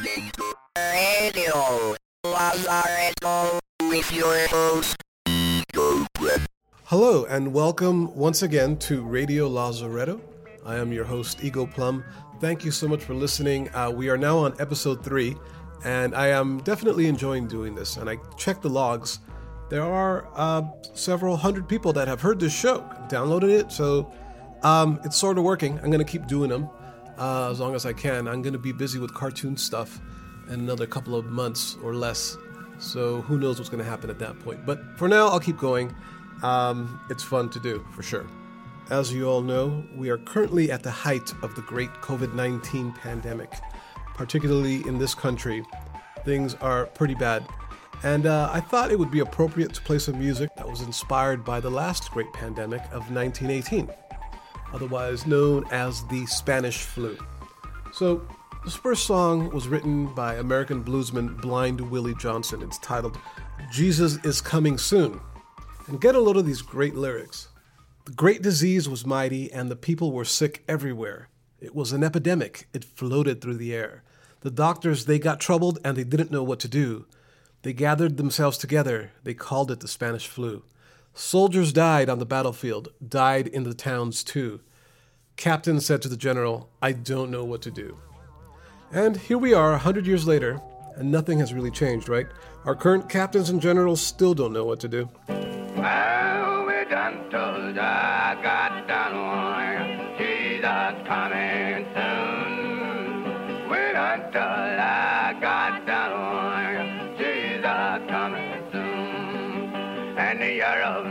listening to Radio Lazaretto with your host, Eagle Plum. Hello, and welcome once again to Radio Lazaretto. I am your host, Eagle Plum. Thank you so much for listening. We are now on episode 3, and I am definitely enjoying doing this. And I checked the logs. There are several hundred people that have heard this show, downloaded it, so it's sort of working. I'm going to keep doing them as long as I can. I'm going to be busy with cartoon stuff in another couple of months or less, so who knows what's going to happen at that point. But for now, I'll keep going. It's fun to do, for sure. As you all know, we are currently at the height of the great COVID-19 pandemic. Particularly in this country, things are pretty bad. And I thought it would be appropriate to play some music that was inspired by the last great pandemic of 1918, otherwise known as the Spanish flu. So, this first song was written by American bluesman Blind Willie Johnson. It's titled, Jesus is Coming Soon. And get a load of these great lyrics. The great disease was mighty, and the people were sick everywhere. It was an epidemic. It floated through the air. The doctors, they got troubled, and they didn't know what to do. They gathered themselves together. They called it the Spanish flu. Soldiers died on the battlefield, died in the towns too. Captain said to the general, I don't know what to do. And here we are 100 years later, and nothing has really changed, right? Our current captains and generals still don't know what to do. Well, we done told I got done warned, Jesus coming soon. We done told I got done warned, Jesus coming soon. And the year of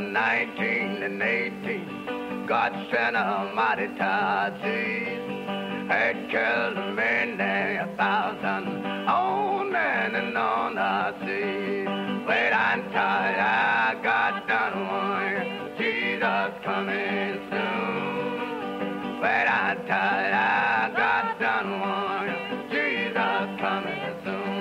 1918, God sent a mighty disease. It killed many 1,000 on land and on the sea. Wait until I got done warned, Jesus coming soon. Wait until I got done warned, Jesus coming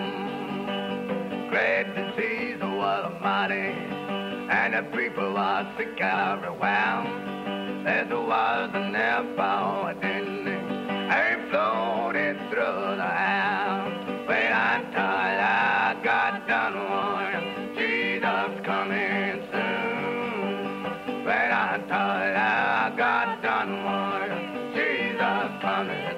soon. Great disease was mighty, and the people were sick everywhere. There was an epidemic, and floated through the air. Wait until I got done warned, Jesus coming soon. Wait until I got done warned, Jesus coming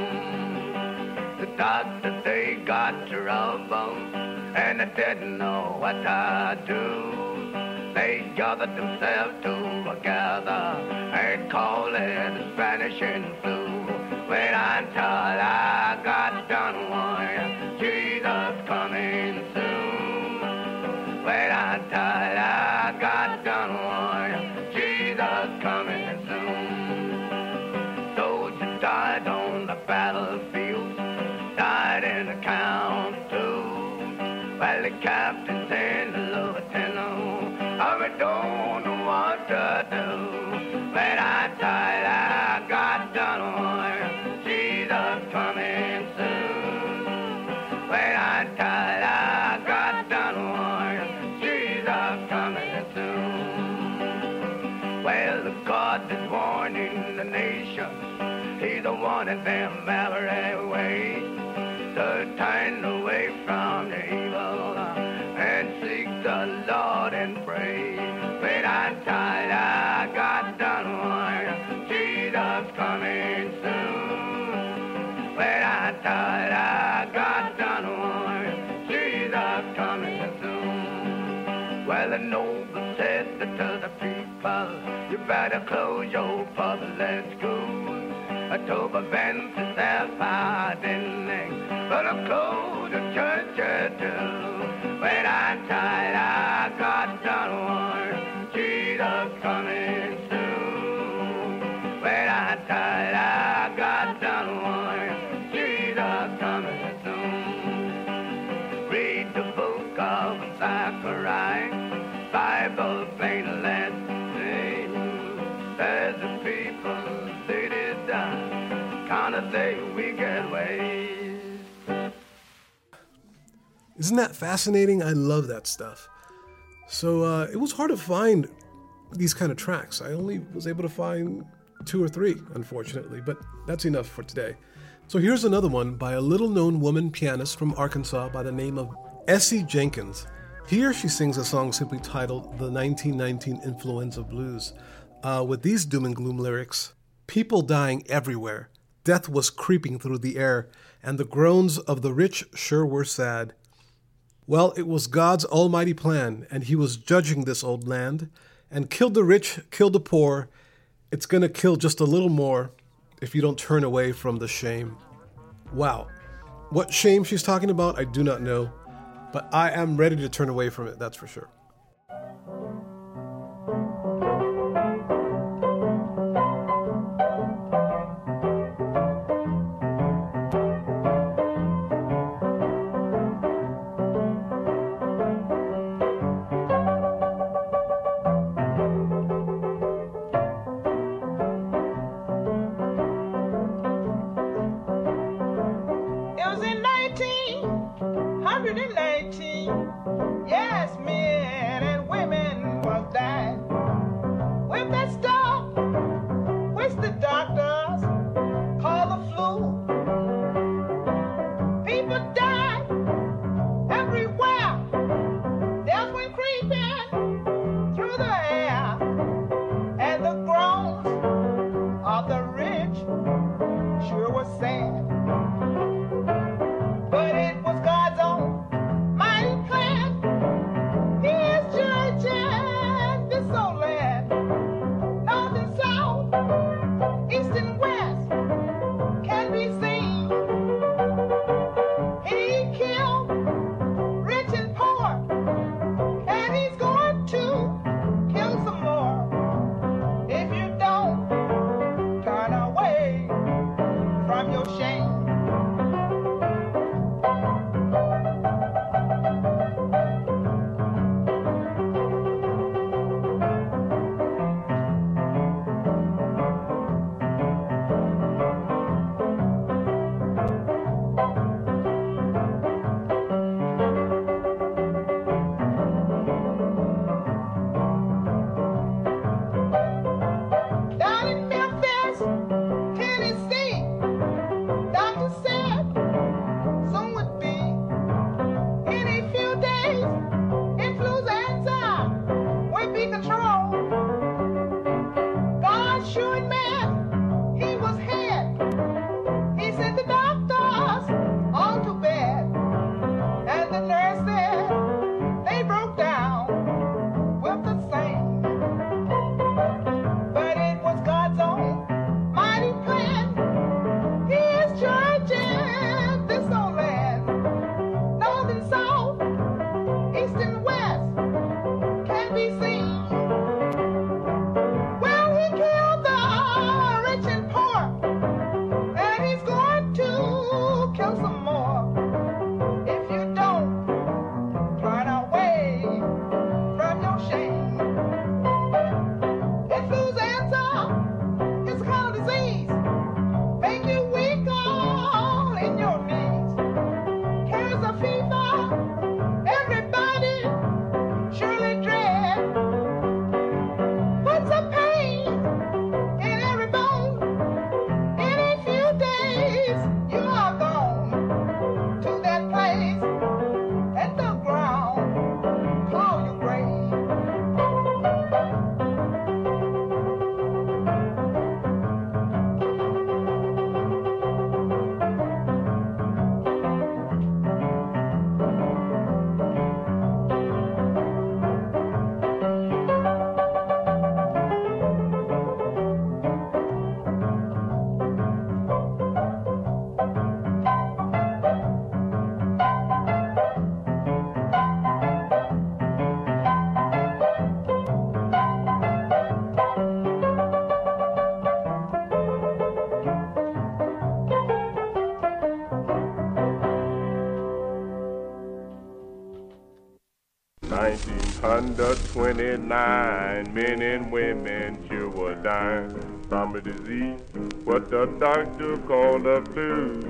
soon. The doctors, they got trouble, and they didn't know what to do. They gathered themselves together and called it the Spanish flu. Wait until I got done warned, Jesus coming soon. Wait until I got done warned, Jesus coming soon. Soldiers died on the battlefield, died in the count too. Well, the captains and the lieutenant, we don't know what to do. Wait until I got done warned, Jesus coming soon. Wait until I got done warned, Jesus coming soon. Well, the God is warning the nations, He's warning them every way to turn away from the evil and seek the Lord and pray. Wait until I got done warned, Jesus coming soon. Wait until I got done warned, Jesus coming soon. Well, the noble said to the people, you better close your public schools to prevent the self-identity, but close the churches too. Wait until I got done warned, Jesus coming soon. Wait until I got done warned, Jesus coming soon. Read the book of Zechariah, Bible plain let's see. There's the people, they did die, kind of they wicked ways. Isn't that fascinating? I love that stuff. So it was hard to find these kind of tracks. I only was able to find 2 or 3, unfortunately, but that's enough for today. So here's another one by a little-known woman pianist from Arkansas by the name of Essie Jenkins. Here she sings a song simply titled The 1919 Influenza Blues, with these doom and gloom lyrics. People dying everywhere, death was creeping through the air, and the groans of the rich sure were sad. Well, it was God's almighty plan, and he was judging this old land, and killed the rich, killed the poor. It's gonna kill just a little more if you don't turn away from the shame. Wow. What shame she's talking about, I do not know, but I am ready to turn away from it, that's for sure. Under 29 men and women sure were dying from a disease what the doctor called the flu.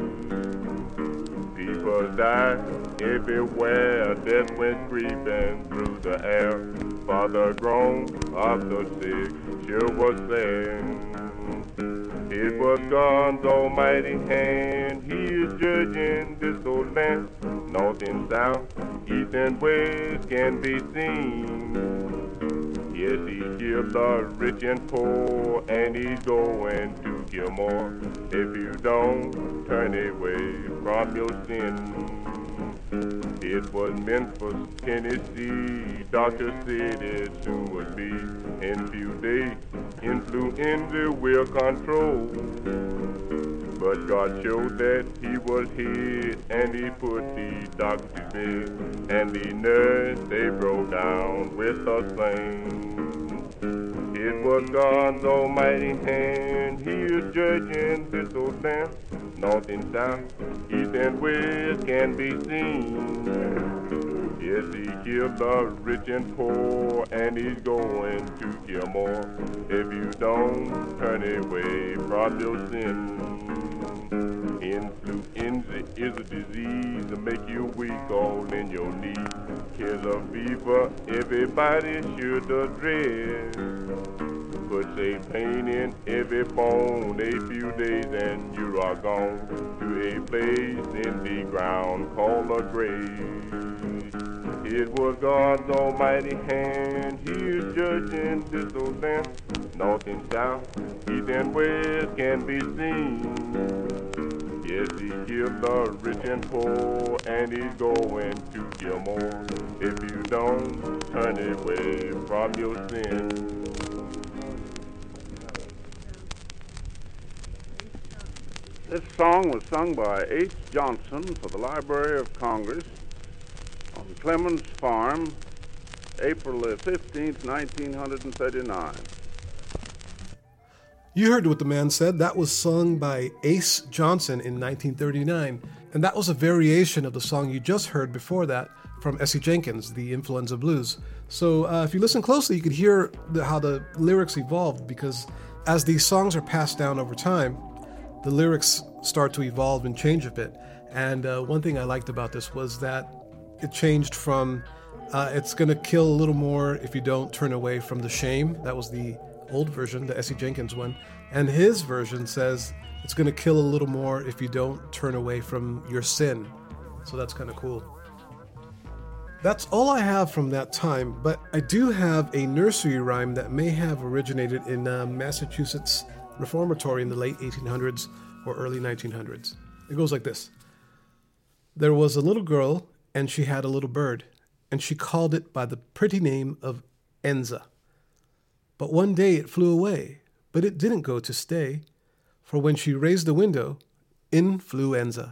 People died everywhere, death went creeping through the air. For the groan of the sick sure was sad. It was God's almighty hand. He is judging this old land. North and south, east and west can be seen. Yes, he killed the rich and poor, and he's going to kill more. If you don't turn away from your sin. It was Memphis, Tennessee. Doctor said it soon would be. In few days, influenza will control. But God showed that he was hid, and he put the doctor to bed. And the nurse, they broke down with a sling. It was God's almighty hand. He is judging this old land. North and south, east and west can be seen. Yes, he killed the rich and poor, and he's going to kill more. If you don't turn away from your sin. Influenza is a disease that make you weak all in your knees. Killer fever, everybody should dread. Puts a pain in every bone, a few days and you are gone to a place in the ground called a grave. It was God's almighty hand. He is judging this old land. North and south, east and west can be seen. Yes, he killed the rich and poor, and he's going to kill more. If you don't turn away from your sin. This song was sung by H. Johnson for the Library of Congress on Clemens Farm, April 15th, 1939. You heard what the man said. That was sung by Ace Johnson in 1939, and that was a variation of the song you just heard before that from Essie Jenkins, the Influenza Blues. So if you listen closely, you could hear how the lyrics evolved, because as these songs are passed down over time, the lyrics start to evolve and change a bit. And one thing I liked about this was that it changed from it's going to kill a little more if you don't turn away from the shame. That was the old version, the Essie Jenkins one. And his version says it's going to kill a little more if you don't turn away from your sin. So that's kind of cool. That's all I have from that time, but I do have a nursery rhyme that may have originated in Massachusetts Reformatory in the late 1800s or early 1900s. It goes like this. There was a little girl, and she had a little bird, and she called it by the pretty name of Enza. But one day it flew away, but it didn't go to stay, for when she raised the window, in flew Enza.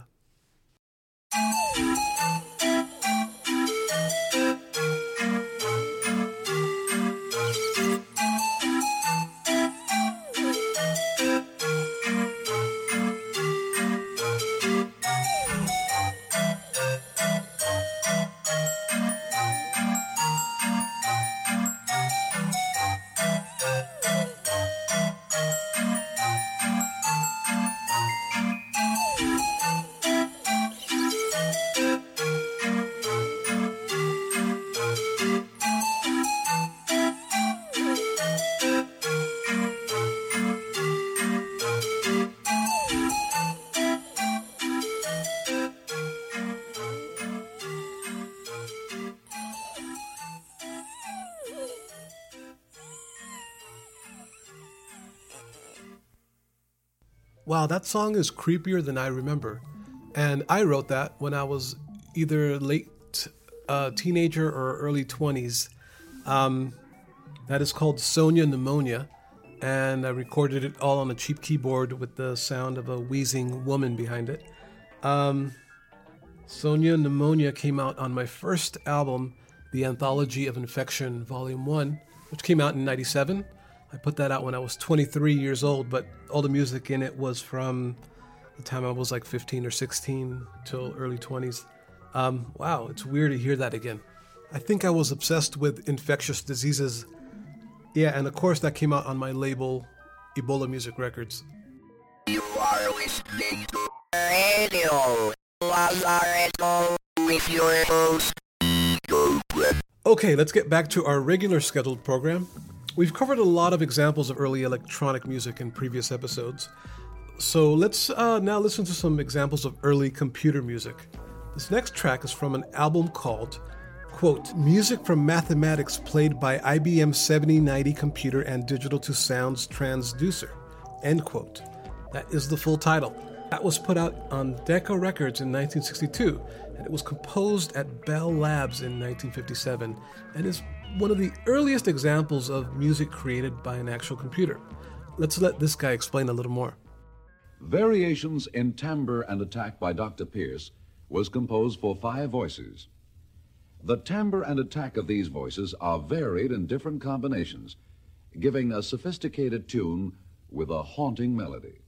Wow, that song is creepier than I remember. And I wrote that when I was either late teenager or early 20s. That is called Sonia Pneumonia. And I recorded it all on a cheap keyboard with the sound of a wheezing woman behind it. Sonia Pneumonia came out on my first album, The Anthology of Infection, Volume 1, which came out in 97. I put that out when I was 23 years old, but all the music in it was from the time I was like 15 or 16 till early 20s. Wow, it's weird to hear that again. I think I was obsessed with infectious diseases. Yeah, and of course that came out on my label, Ebola Music Records. You are listening to Radio Lazaretto with your host, Eagle Plum. Okay, let's get back to our regular scheduled program. We've covered a lot of examples of early electronic music in previous episodes, so let's now listen to some examples of early computer music. This next track is from an album called, quote, Music from Mathematics Played by IBM 7090 Computer and Digital to Sounds Transducer, end quote. That is the full title. That was put out on Decca Records in 1962, and it was composed at Bell Labs in 1957, and is one of the earliest examples of music created by an actual computer. Let's let this guy explain a little more. Variations in Timbre and Attack by Dr. Pierce was composed for 5 voices. The timbre and attack of these voices are varied in different combinations, giving a sophisticated tune with a haunting melody.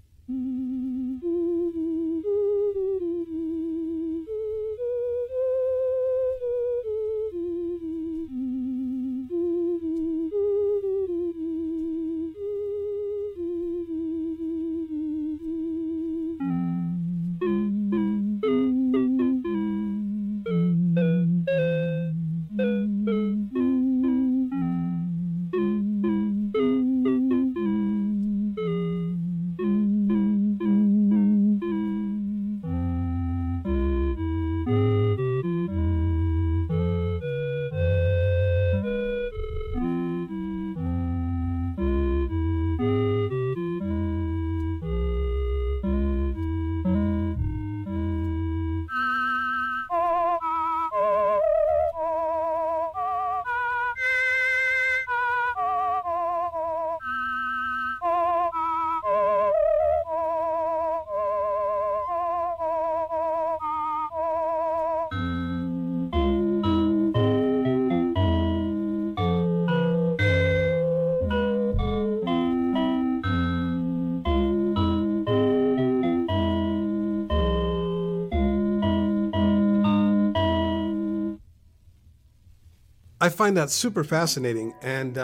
I find that super fascinating, and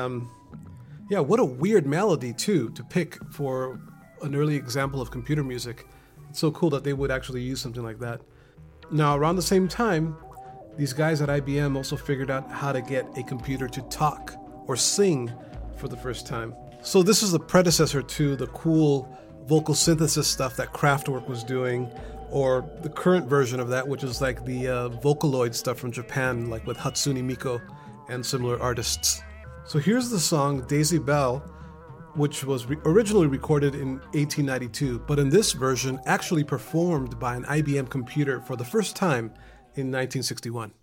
what a weird melody too to pick for an early example of computer music. It's so cool that they would actually use something like that. Now, around the same time, these guys at IBM also figured out how to get a computer to talk or sing for the first time. So this is the predecessor to the cool vocal synthesis stuff that Kraftwerk was doing, or the current version of that, which is like the Vocaloid stuff from Japan, like with Hatsune Miku and similar artists. So here's the song Daisy Bell, which was originally recorded in 1892, but in this version actually performed by an IBM computer for the first time in 1961.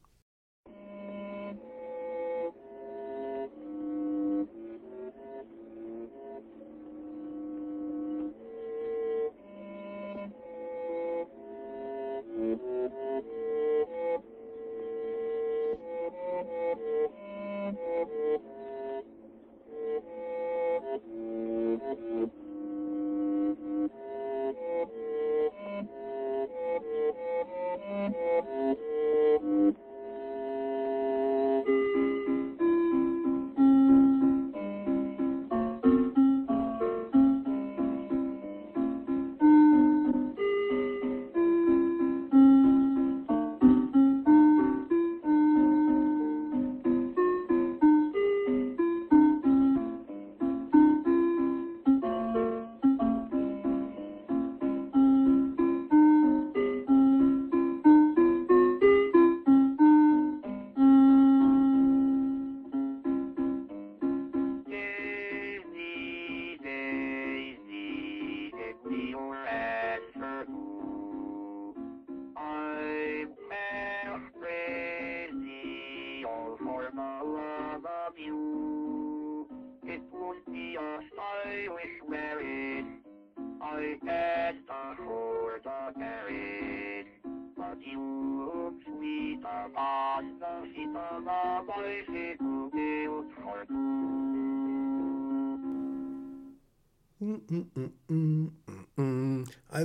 I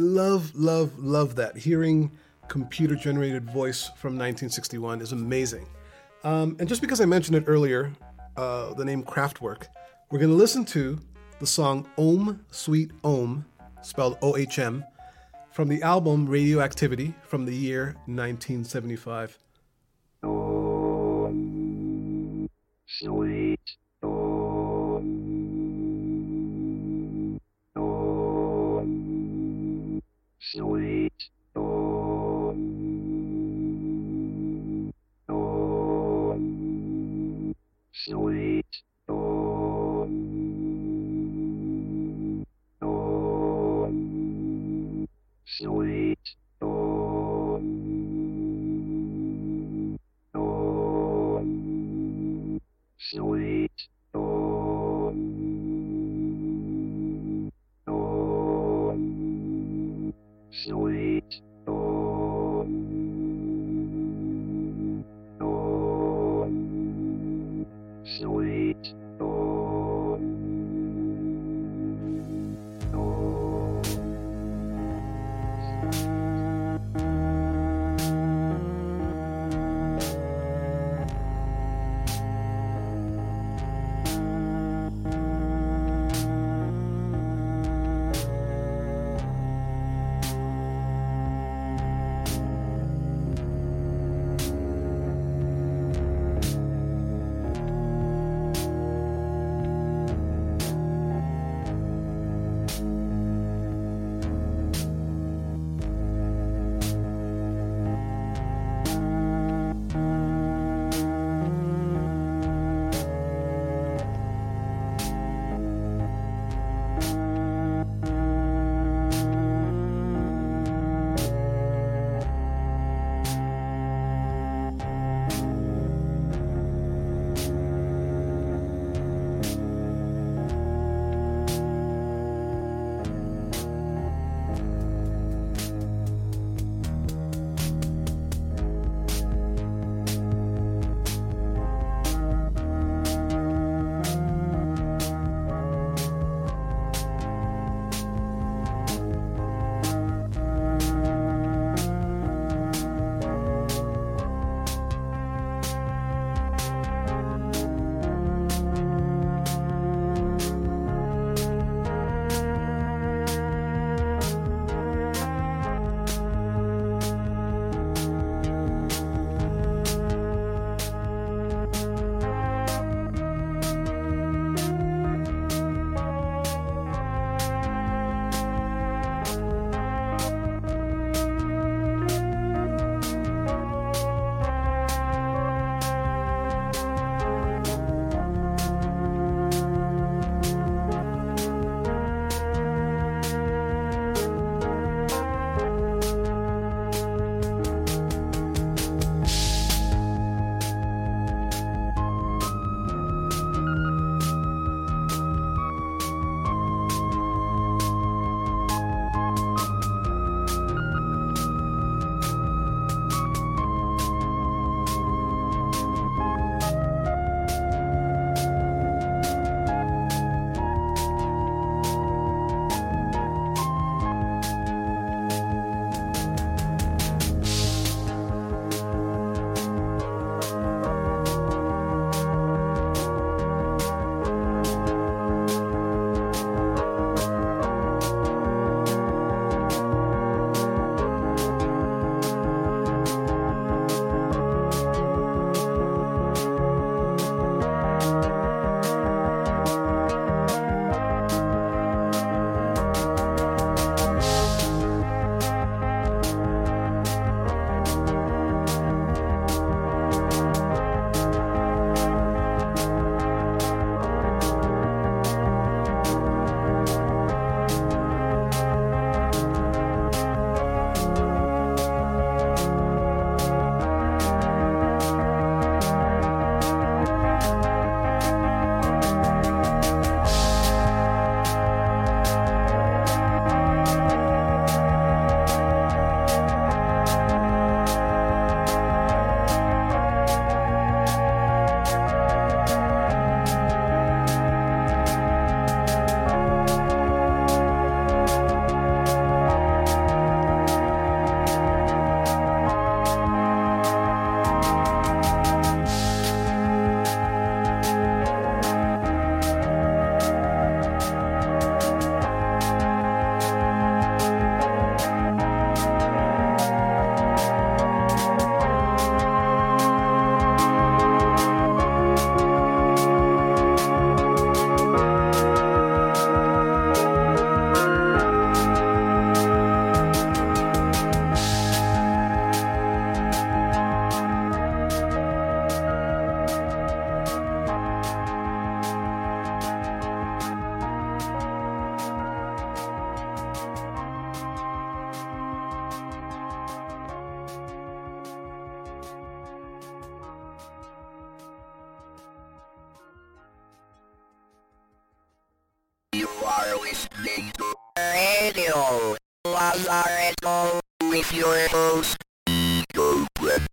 love that. Hearing computer-generated voice from 1961 is amazing. And just because I mentioned it earlier, the name Kraftwerk, we're going to listen to the song Ohm Sweet Ohm, spelled O-H-M, from the album Radioactivity from the year 1975. Sweet Ohm. Sweet home. Home. Sweet home. Home. Sweet home. Home. Sweet home. Home. Sweet home. Home. Sweet home. Home. Radio Lazaretto with your host, Eagle Plum.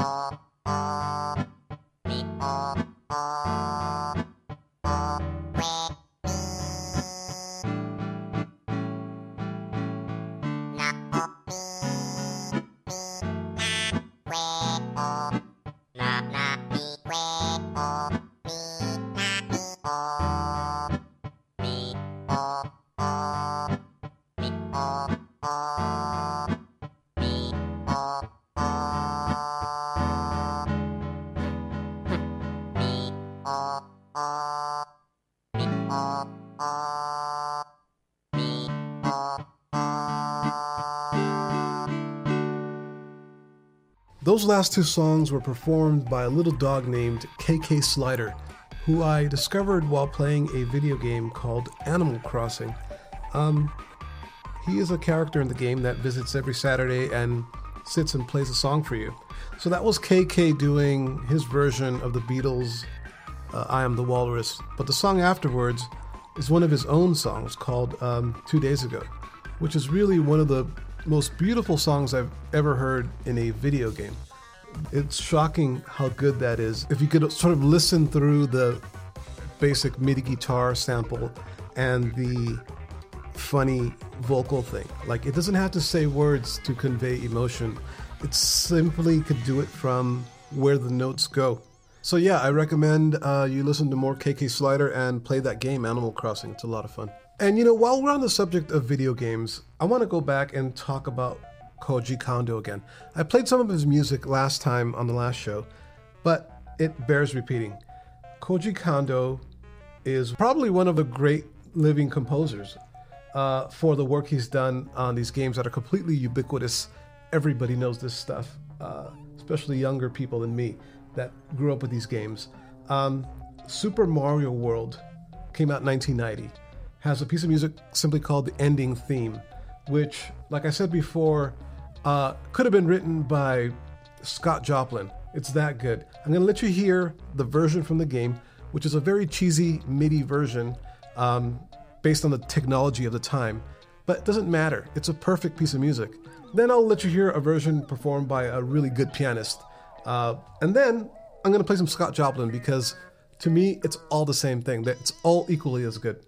Those last two songs were performed by a little dog named KK Slider, who I discovered while playing a video game called Animal Crossing. He is a character in the game that visits every Saturday and sits and plays a song for you. So that was KK doing his version of the Beatles' I Am the Walrus, but the song afterwards is one of his own songs called 2 Days Ago, which is really one of the most beautiful songs I've ever heard in a video game. It's shocking how good that is. If you could sort of listen through the basic MIDI guitar sample and the funny vocal thing. Like, it doesn't have to say words to convey emotion. It simply could do it from where the notes go. So yeah, I recommend you listen to more KK Slider and play that game, Animal Crossing. It's a lot of fun. And you know, while we're on the subject of video games, I want to go back and talk about Koji Kondo again. I played some of his music last time on the last show, but it bears repeating. Koji Kondo is probably one of the great living composers for the work he's done on these games that are completely ubiquitous. Everybody knows this stuff, especially younger people than me that grew up with these games. Super Mario World came out in 1990. Has a piece of music simply called The Ending Theme, which, like I said before, could have been written by Scott Joplin. It's that good. I'm going to let you hear the version from the game, which is a very cheesy MIDI version based on the technology of the time, but it doesn't matter. It's a perfect piece of music. Then I'll let you hear a version performed by a really good pianist. And then I'm going to play some Scott Joplin because, to me, it's all the same thing. It's all equally as good.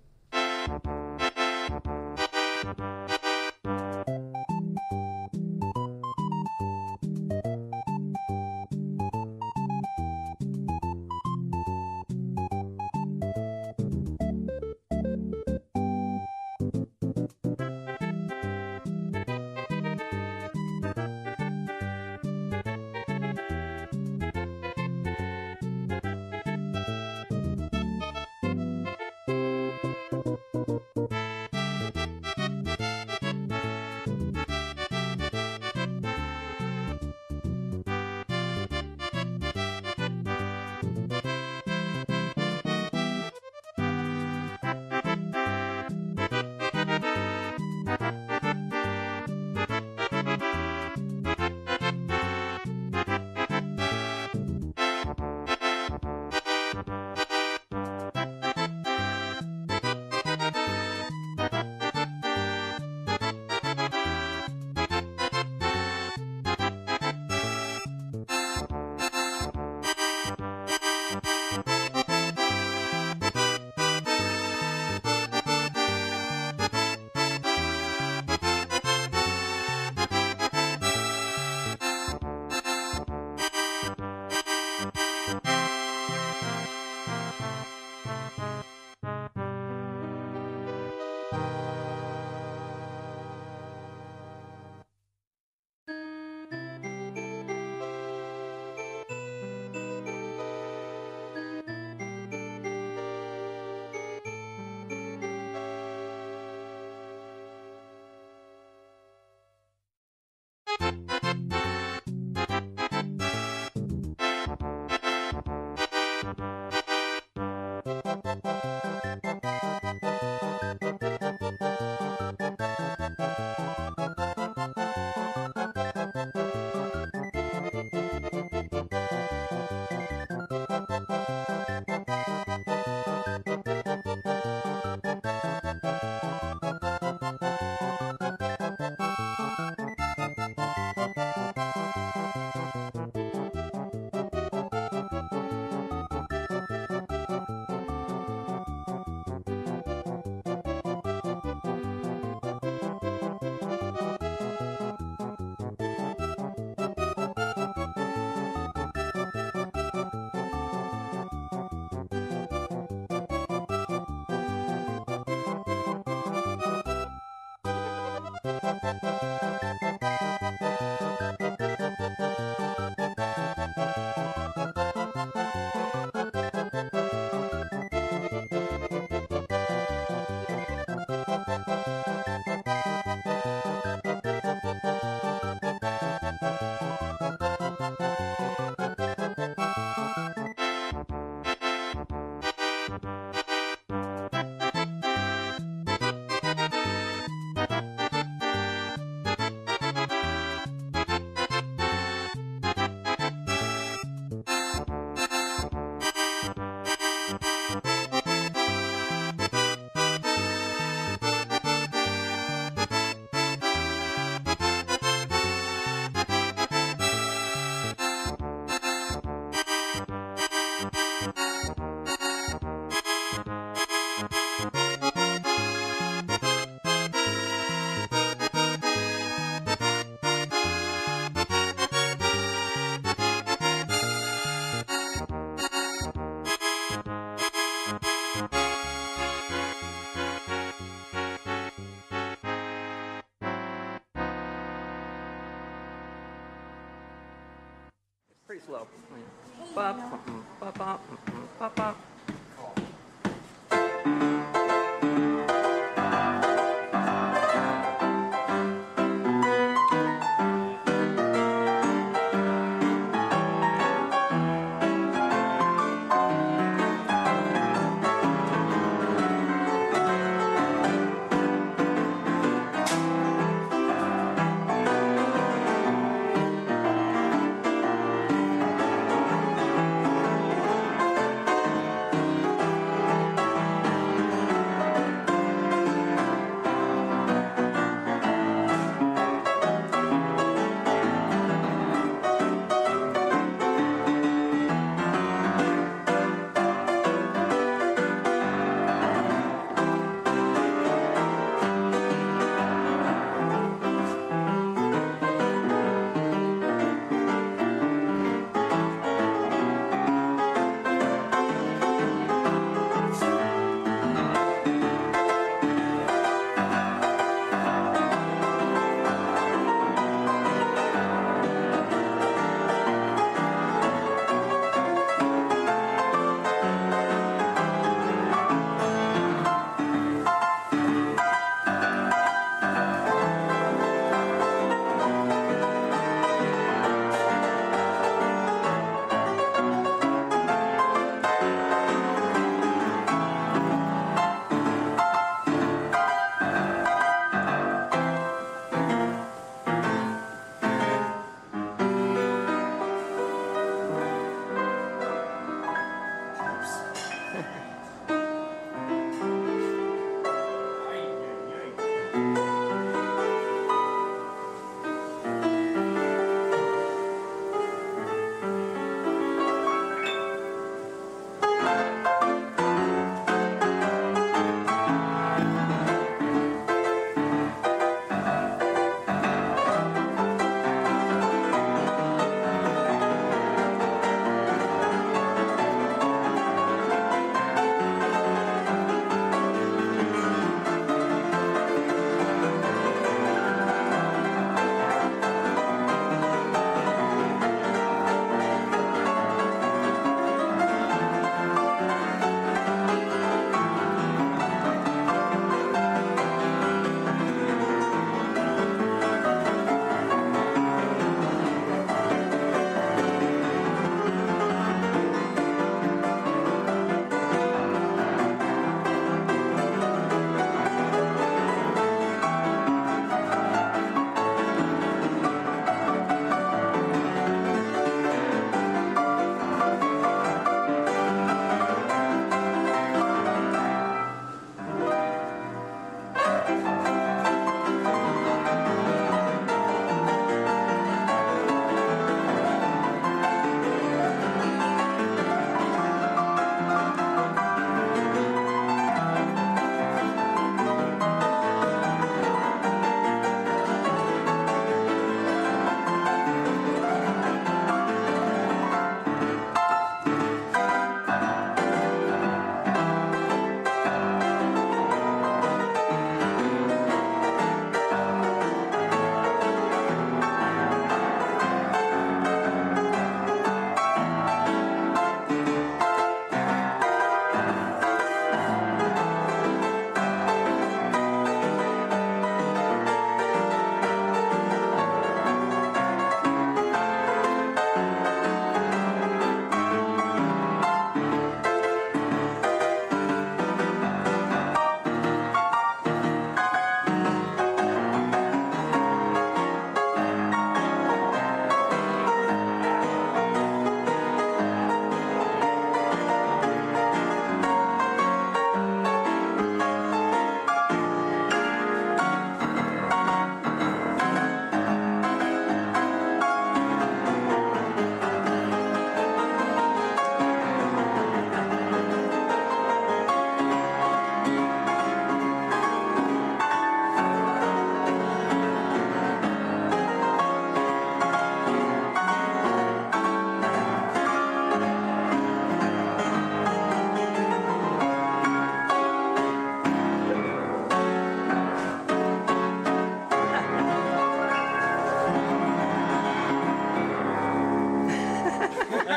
Pretty slow. Bop, bop, bop, bop, bop.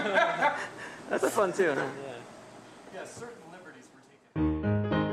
That's a fun tune, huh? Yeah, certain liberties were taken.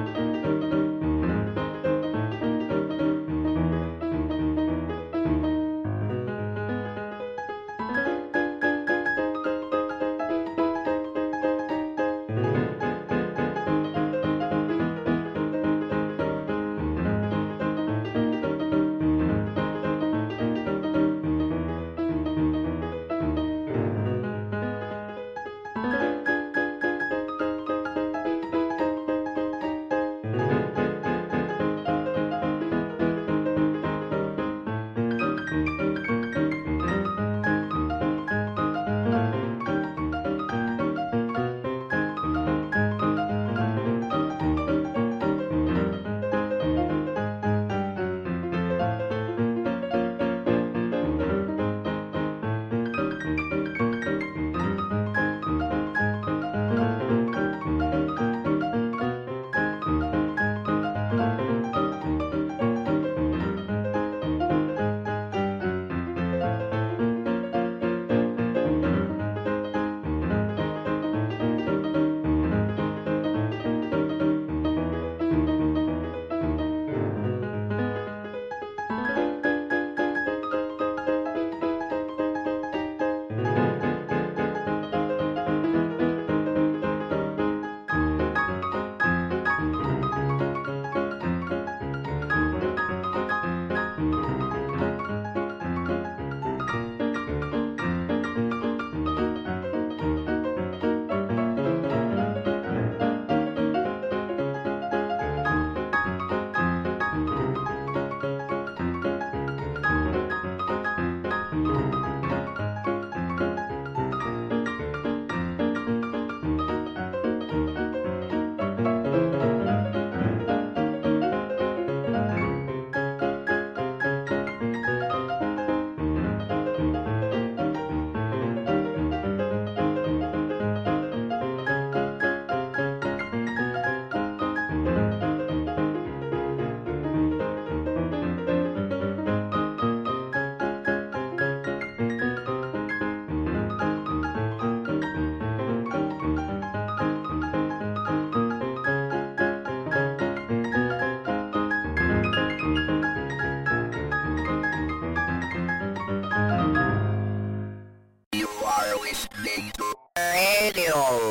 Radio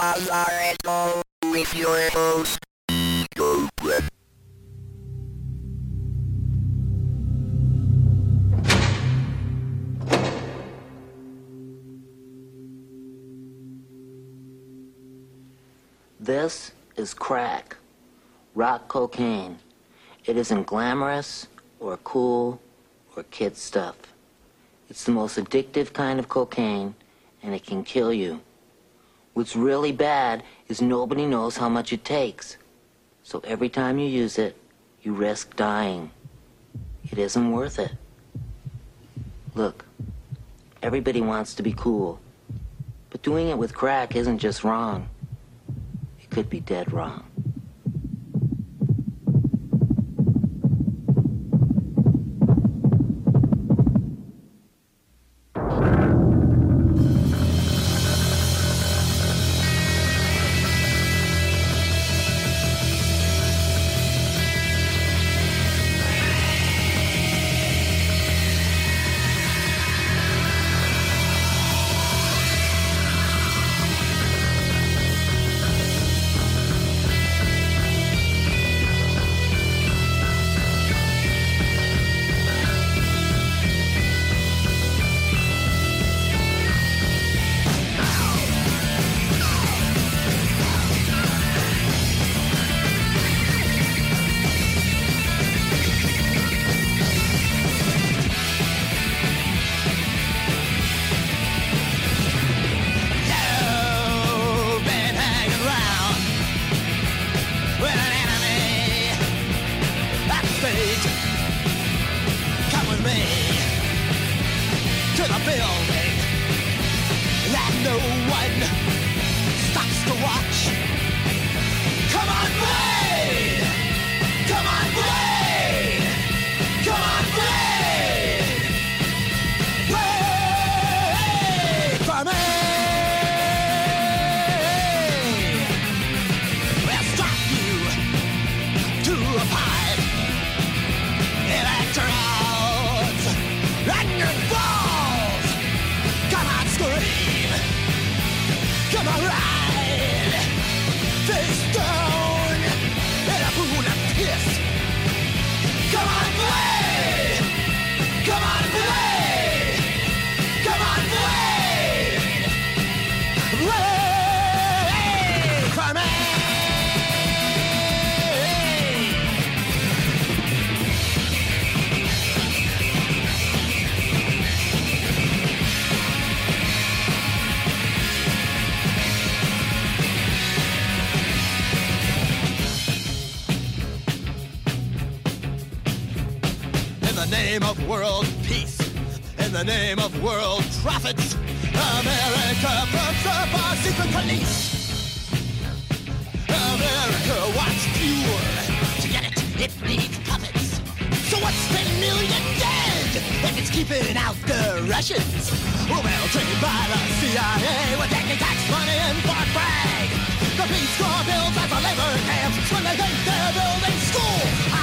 Lazaretto with your host, Eagle Plum. This is crack, rock cocaine. It isn't glamorous or cool or kid stuff. It's the most addictive kind of cocaine, and it can kill you. What's really bad is nobody knows how much it takes. So every time you use it, you risk dying. It isn't worth it. Look, everybody wants to be cool, but doing it with crack isn't just wrong. It could be dead wrong. For me! Come on, ride, face down, in a pool of piss. Come on, Blade! Come on, Blade! Come on, Blade! Blade for me! In the name of world peace, in the name of world profits, America puts up our secret police. America wants fuel. To get it, it needs puppets. So what's the million dead if it's keeping out the Russians? Well, trained by the CIA, we're taking tax money in Fort Bragg. The Peace Corps builds as a labor camps when they think they're building school.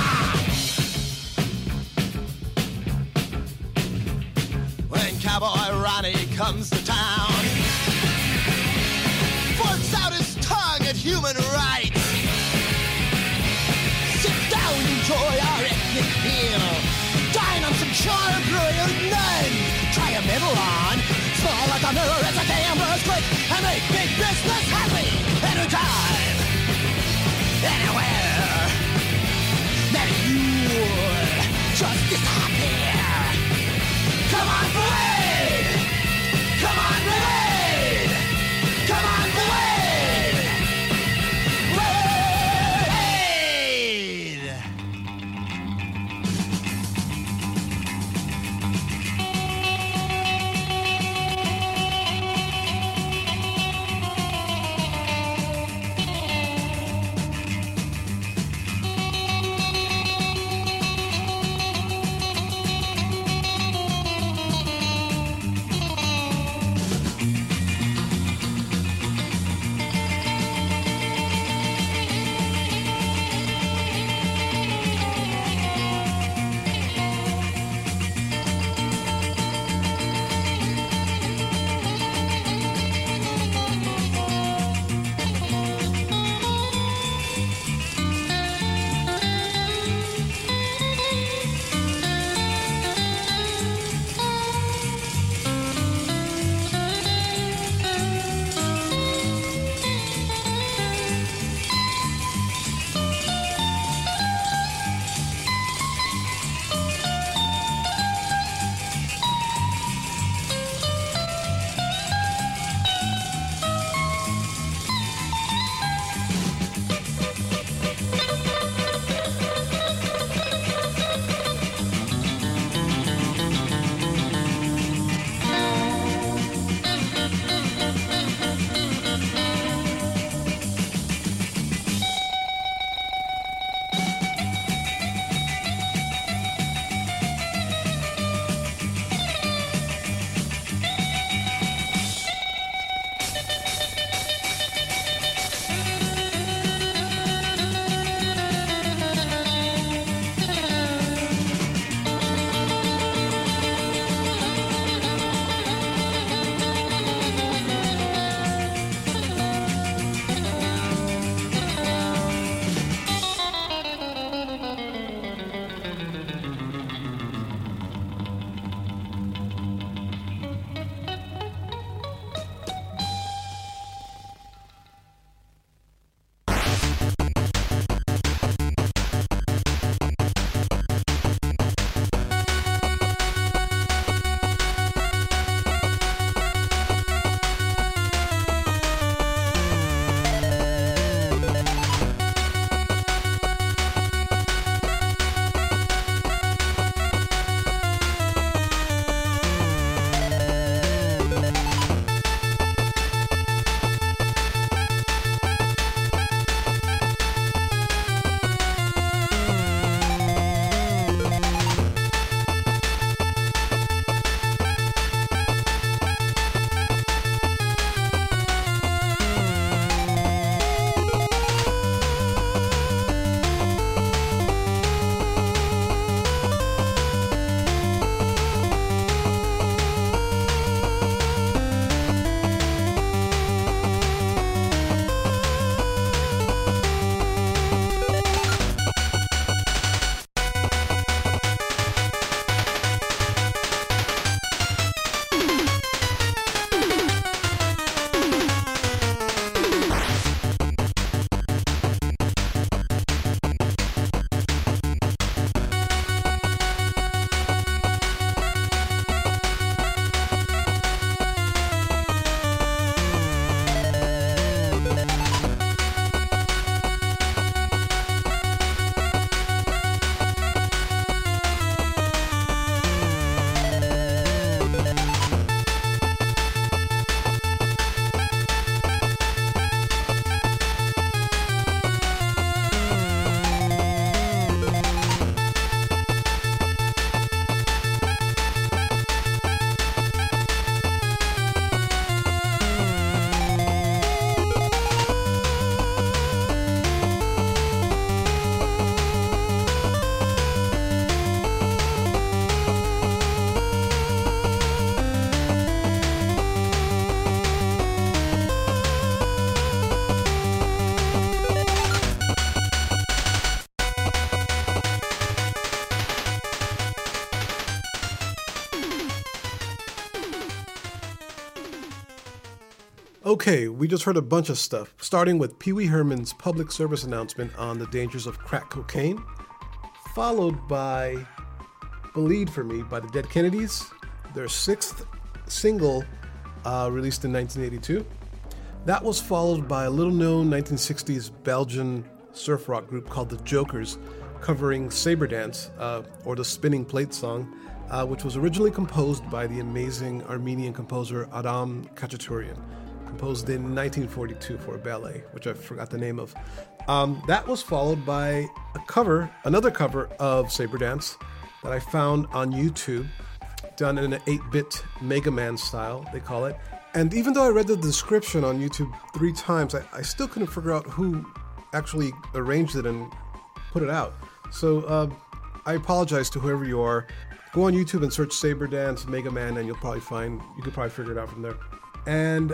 When Cowboy Ronnie comes to town, forks out his tongue at human rights. Sit down, enjoy our ethnic meal. Dine on some charbroiled none. Try a middle on. Small like a mirror as the cameras click. And make big business happy. Anytime. Anywhere. Maybe you'll just disappear. Come on, Blade! Come on, Blade! Come on, Blade! Blade! Okay, we just heard a bunch of stuff, starting with Pee Wee Herman's public service announcement on the dangers of crack cocaine, followed by Believe for Me by the Dead Kennedys, their sixth single released in 1982. That was followed by a little-known 1960s Belgian surf rock group called the Jokers, covering Sabre Dance, or the Spinning Plate song, which was originally composed by the amazing Armenian composer Adam Khachaturian, composed in 1942 for a ballet, which I forgot the name of. That was followed by another cover of Sabre Dance that I found on YouTube, done in an 8-bit Mega Man style, they call it. And even though I read the description on YouTube 3 times, I still couldn't figure out who actually arranged it and put it out. So I apologize to whoever you are. Go on YouTube and search Sabre Dance Mega Man, and you could probably figure it out from there. And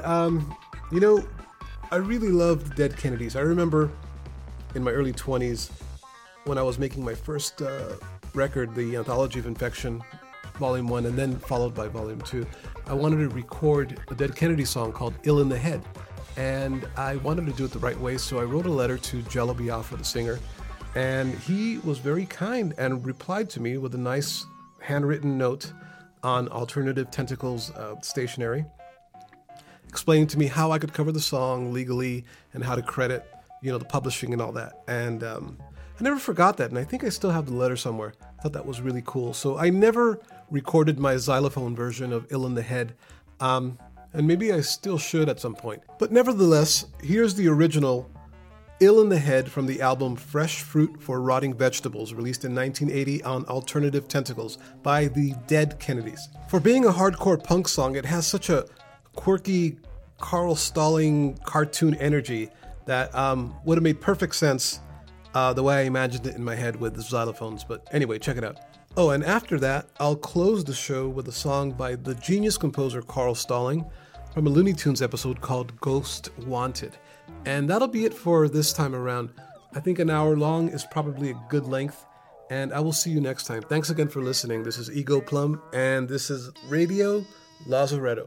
I really loved the Dead Kennedys. I remember in my early 20s when I was making my first record, the Anthology of Infection, Volume 1, and then followed by Volume 2. I wanted to record a Dead Kennedy song called Ill in the Head. And I wanted to do it the right way, so I wrote a letter to Jello Biafra, the singer, and he was very kind and replied to me with a nice handwritten note on Alternative Tentacles stationery, explaining to me how I could cover the song legally and how to credit, the publishing and all that. And I never forgot that, and I think I still have the letter somewhere. I thought that was really cool. So I never recorded my xylophone version of Ill in the Head. And maybe I still should at some point. But nevertheless, here's the original Ill in the Head from the album Fresh Fruit for Rotting Vegetables, released in 1980 on Alternative Tentacles by the Dead Kennedys. For being a hardcore punk song, it has such a quirky Carl Stalling cartoon energy that would have made perfect sense the way I imagined it in my head with the xylophones. But anyway, check it out. Oh, and after that, I'll close the show with a song by the genius composer Carl Stalling from a Looney Tunes episode called Ghost Wanted. And that'll be it for this time around. I think an hour long is probably a good length, and I will see you next time. Thanks again for listening. This is Ego Plum, and this is Radio Lazaretto.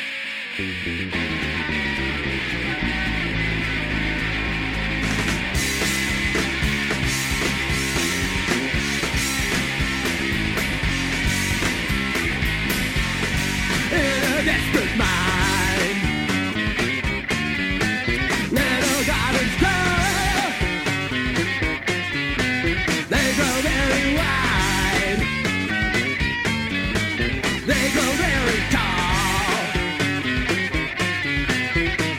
Desperate mind, little gardens grow, they grow very wide, they grow very tall,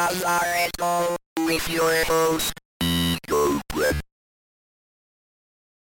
Lazaretto with your host,